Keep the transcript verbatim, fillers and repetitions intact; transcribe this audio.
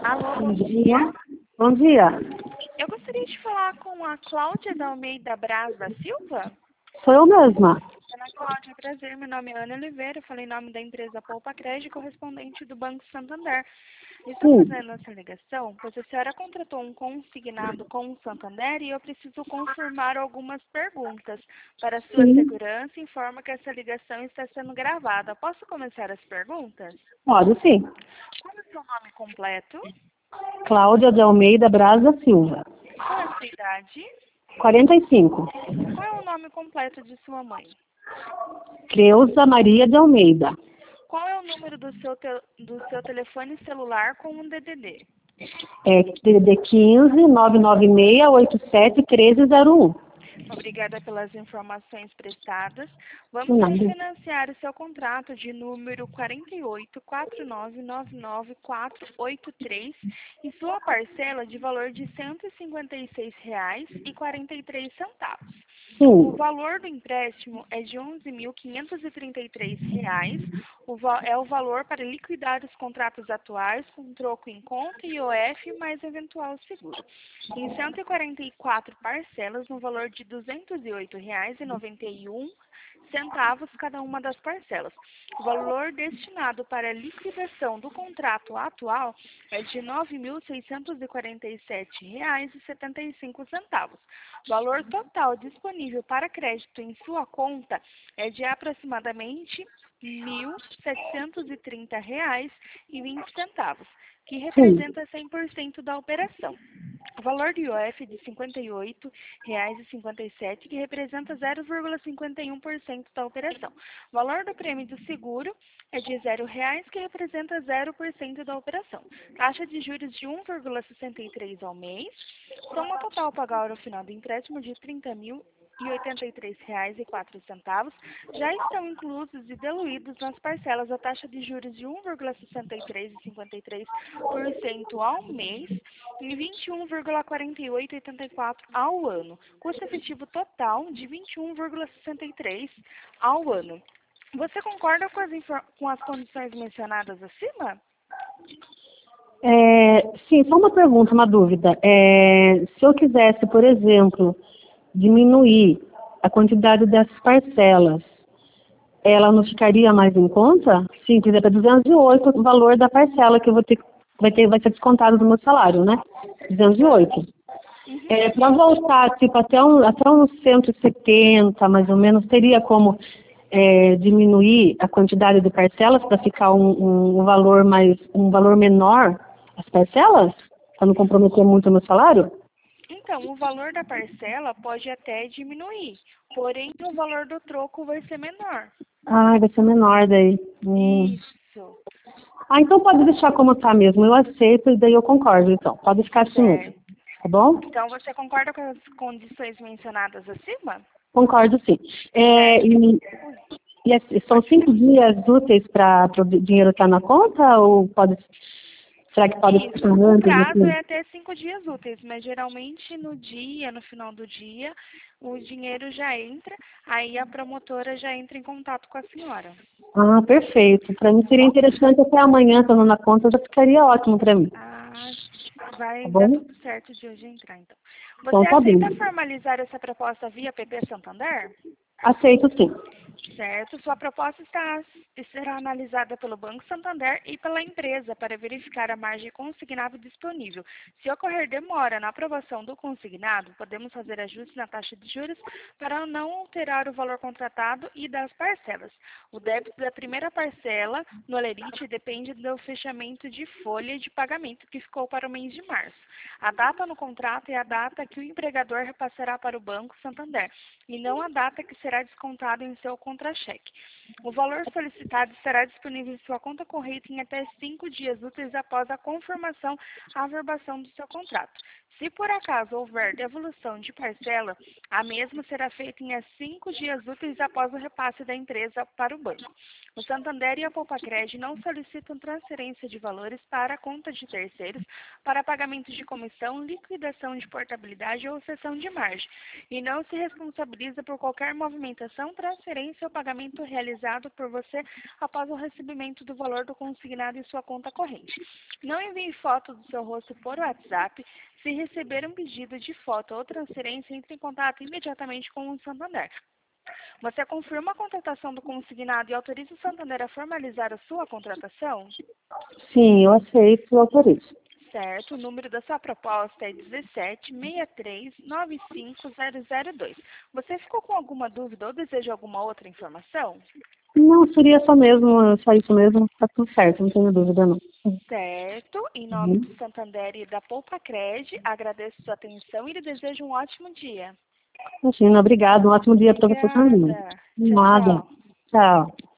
Alô, Bom bom dia. dia. Bom dia. Eu gostaria de falar com a Cláudia da Almeida Braz da Silva. Sou eu mesma. Ana Cláudia, prazer. Meu nome é Ana Oliveira. Eu falei em nome da empresa Poupa Crédito, correspondente do Banco Santander. Estou Sim. fazendo essa ligação, pois a senhora contratou um consignado com o Santander e eu preciso confirmar algumas perguntas. Para sua Sim. segurança, informo que essa ligação está sendo gravada. Posso começar as perguntas? Pode sim. Qual é o seu nome completo? Cláudia de Almeida Braz da Silva. Qual é a sua idade? quarenta e cinco. Qual é o nome completo de sua mãe? Creuza Maria de Almeida. Qual é o número do seu, te- do seu telefone celular com um D D D? É D D quinze, nove nove seis, oito sete, um três zero um. Obrigada pelas informações prestadas. Vamos Nada. refinanciar o seu contrato de número quatro oito quatro nove nove nove quatro oito três e sua parcela de valor de cento e cinquenta e seis reais e quarenta e três centavos. O Sim. valor do empréstimo é de onze mil quinhentos e trinta e três reais. O va- é o valor para liquidar os contratos atuais com troco em conta e O F mais eventual seguro. Em cento e quarenta e quatro parcelas no valor de duzentos e oito reais e noventa e um centavos cada uma das parcelas. O valor destinado para a liquidação do contrato atual é de nove mil seiscentos e quarenta e sete reais e setenta e cinco centavos. O valor total disponível para crédito em sua conta é de aproximadamente mil setecentos e trinta reais e vinte centavos, que Sim. representa cem por cento da operação. O valor do I O F é de cinquenta e oito reais e cinquenta e sete centavos, que representa zero vírgula cinquenta e um por cento da operação. O valor do prêmio do seguro é de zero reais, que representa zero por cento da operação. Taxa de juros de um vírgula sessenta e três ao mês. Soma total a pagar ao final do empréstimo de trinta mil e oitenta e três reais e quatro centavos. Já estão inclusos e diluídos nas parcelas a taxa de juros de um vírgula sessenta e três e cinquenta e três por cento ao mês e vinte e um vírgula quarenta e oito e oitenta e quatro ao ano. Custo efetivo total de vinte e um vírgula sessenta e três ao ano. Você concorda com as, infor- com as condições mencionadas acima? É, sim, só uma pergunta, uma dúvida. É, se eu quisesse, por exemplo, diminuir a quantidade dessas parcelas, ela não ficaria mais em conta? Sim, por exemplo, é duzentos e oito o valor da parcela que eu vou ter, vai ter, vai ser descontado do meu salário, né? duzentos e oito. Uhum. É, para voltar, tipo, até, um, até uns cento e setenta, mais ou menos, teria como é, diminuir a quantidade de parcelas para ficar um, um, um valor mais, um valor menor as parcelas? Para não comprometer muito o meu salário? Então, o valor da parcela pode até diminuir, porém o valor do troco vai ser menor. Ah, vai ser menor daí. Hum. Isso, Ah, então pode deixar como está mesmo. Eu aceito e daí eu concordo, então. Pode ficar assim mesmo. certo. Tá bom? Então, você concorda com as condições mencionadas acima? Concordo, sim. É, Certo. e, e assim, são cinco dias úteis para o dinheiro estar na conta ou pode, será que pode ficar Isso. O antes? prazo Assim? é até cinco dias úteis, mas geralmente no dia, no final do dia, o dinheiro já entra, aí a promotora já entra em contato com a senhora. Ah, perfeito. Para mim seria interessante até amanhã, estando na conta, já ficaria ótimo para mim. Ah, Tá vai dar bom? tudo certo de hoje entrar, então. Então Você tá bem. aceita formalizar essa proposta via P P Santander? Aceito sim. Certo, sua proposta está, será analisada pelo Banco Santander e pela empresa para verificar a margem consignada disponível. Se ocorrer demora na aprovação do consignado, podemos fazer ajustes na taxa de juros para não alterar o valor contratado e das parcelas. O débito da primeira parcela no Alerite depende do fechamento de folha de pagamento que ficou para o mês de março. A data no contrato é a data que o empregador repassará para o Banco Santander e não a data que será descontada em seu contra-cheque. O valor solicitado estará disponível em sua conta corrente em até cinco dias úteis após a confirmação a averbação do seu contrato. Se por acaso houver devolução de parcela, a mesma será feita em cinco dias úteis após o repasse da empresa para o banco. O Santander e a Poupacred não solicitam transferência de valores para a conta de terceiros para pagamento de comissão, liquidação de portabilidade ou cessão de margem, e não se responsabiliza por qualquer movimentação, transferência seu pagamento realizado por você após o recebimento do valor do consignado em sua conta corrente. Não envie foto do seu rosto por WhatsApp. Se receber um pedido de foto ou transferência, entre em contato imediatamente com o Santander. Você confirma a contratação do consignado e autoriza o Santander a formalizar a sua contratação? Sim, eu aceito e autorizo. Certo, o número da sua proposta é um sete seis três nove cinco zero zero dois. Você ficou com alguma dúvida ou deseja alguma outra informação? Não, seria só mesmo, só isso mesmo, tá tudo certo, não tenho dúvida não. Certo, em nome Uhum. do Santander e da Poupa Cred, agradeço sua atenção e lhe desejo um ótimo dia. Imagina, obrigado, um ótimo dia para você também. Obrigada. Tchau, Nada. tchau. Tchau.